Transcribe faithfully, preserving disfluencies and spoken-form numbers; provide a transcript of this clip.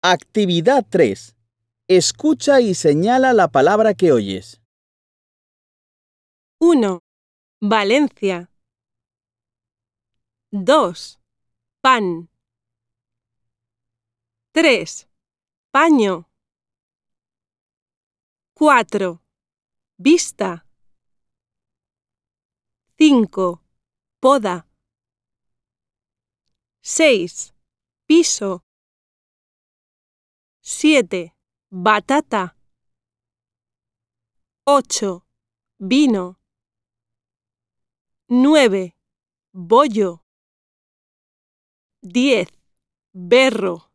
Actividad tres. Escucha y señala la palabra que oyes. uno. Valencia. dos. Pan. tres. Paño. cuatro. Vista. cinco. Poda. seis. Piso. siete. Batata. ocho. Vino. nueve. Bollo. diez. Berro.